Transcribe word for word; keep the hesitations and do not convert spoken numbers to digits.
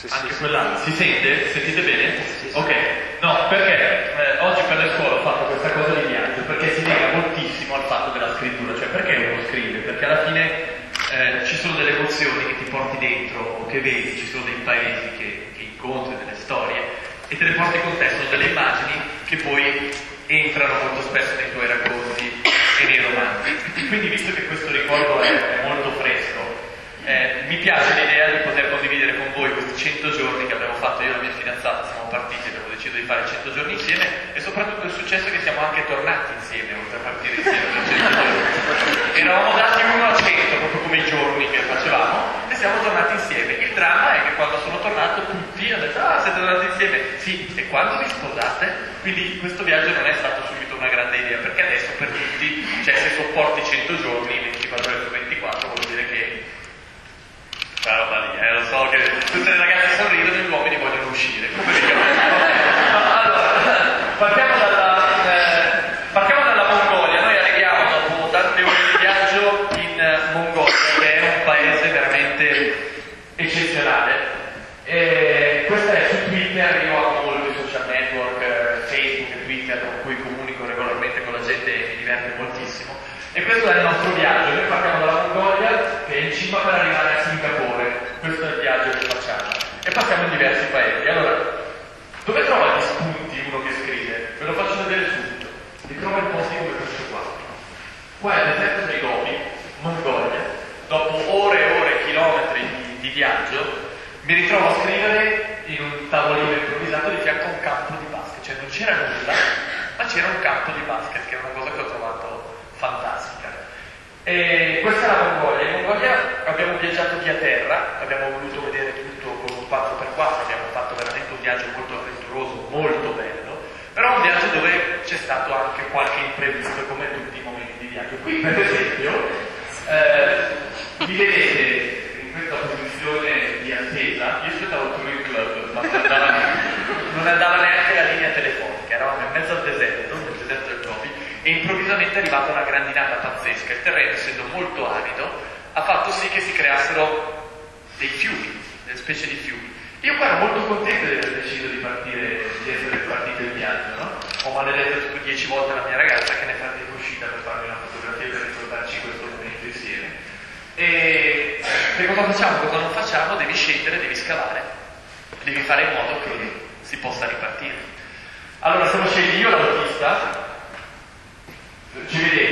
Anche quella si sente? Sentite bene? Ok, no, perché eh, oggi per le scuole ho fatto questa cosa di viaggio, perché si lega moltissimo al fatto della scrittura, cioè perché uno scrive? Perché alla fine eh, ci sono delle emozioni che ti porti dentro o che vedi, ci sono dei paesi che, che incontri, delle storie, e te le porti con te, sono delle immagini che poi entrano molto spesso nei tuoi racconti e nei romanzi. Quindi, visto che questo ricordo è, è molto fresco, Eh, mi piace l'idea di poter condividere con voi questi cento giorni che abbiamo fatto io e la mia fidanzata, siamo partiti, abbiamo deciso di fare cento giorni insieme, e soprattutto il successo è che siamo anche tornati insieme, oltre a partire insieme per cento giorni. Eravamo dati uno a cento, proprio come i giorni che facevamo, e siamo tornati insieme. Il dramma è che quando sono tornato tutti hanno detto: ah, siete tornati insieme? Sì, e quando vi sposate? Quindi questo viaggio non è stato subito una grande idea, perché adesso per tutti, cioè se sopporti cento giorni, ventiquattro ore su ventiquattro, vuol dire che quella roba lì, eh, lo so che tutte le ragazze sorridono e gli uomini vogliono uscire. Come allora, partiamo dalla, eh, partiamo dalla Mongolia. Noi arriviamo dopo tante ore di viaggio in Mongolia, che è un paese veramente eccezionale. E questa è su Twitter, io amo molto i social network, Facebook e Twitter, con cui comunico regolarmente con la gente e mi diverte moltissimo. E questo è il nostro viaggio. Noi partiamo dalla Mongolia, che è in cima, per arrivare a Singapore. Questo è il viaggio che facciamo. E passiamo in diversi paesi. Allora, dove trova gli spunti uno che scrive? Ve lo faccio vedere subito. Li trova in posti come questo qua. Qua è il deserto dei Gobi, Mongolia. Dopo ore e ore, chilometri di, di viaggio, mi ritrovo a scrivere in un tavolino improvvisato di fianco a un campo di basket. Cioè non c'era nulla, ma c'era un campo di basket, che è una cosa che ho trovato fantastica. E questa è la Mongolia. In Mongolia abbiamo viaggiato via terra, abbiamo voluto vedere tutto con un quattro per quattro, abbiamo fatto veramente un viaggio molto avventuroso, molto bello, però un viaggio dove c'è stato anche qualche imprevisto, come in tutti i momenti di viaggio. Qui per esempio eh, vi vedete in questa posizione di attesa. Io aspettavo il Touring Club, ma non andava, non andava neanche la linea telefonica, eravamo in mezzo al deserto, nel deserto del Gobi, e improvvisamente è arrivata una grandinata pazzesca. Il terreno, essendo molto arido, ha fatto sì che si creassero dei fiumi, delle specie di fiumi. Io qua ero molto contento di aver deciso di partire, di essere partito in viaggio, no? Ho maledetto tipo dieci volte la mia ragazza, che ne frattempo è uscita per farmi una fotografia per ricordarci questo momento insieme. E che cosa facciamo? Cosa non facciamo? Devi scendere, devi scavare, devi fare in modo che si possa ripartire. Allora siamo scesi io e l'autista. Ci vedete?